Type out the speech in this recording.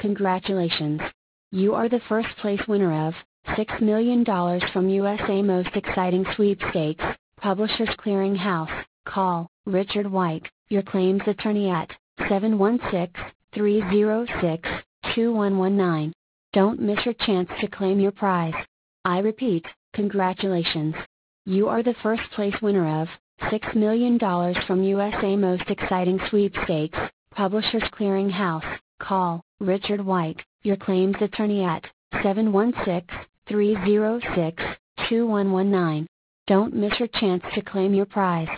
Congratulations! You are the first place winner of $6 million from USA Most Exciting Sweepstakes, Publishers Clearing House. Call Richard White, your claims attorney at 716-306-2119. Don't miss your chance to claim your prize. I repeat, congratulations! You are the first place winner of $6 million from USA Most Exciting Sweepstakes, Publishers Clearing House. Call Richard White, your claims attorney at 716-306-2119. Don't miss your chance to claim your prize.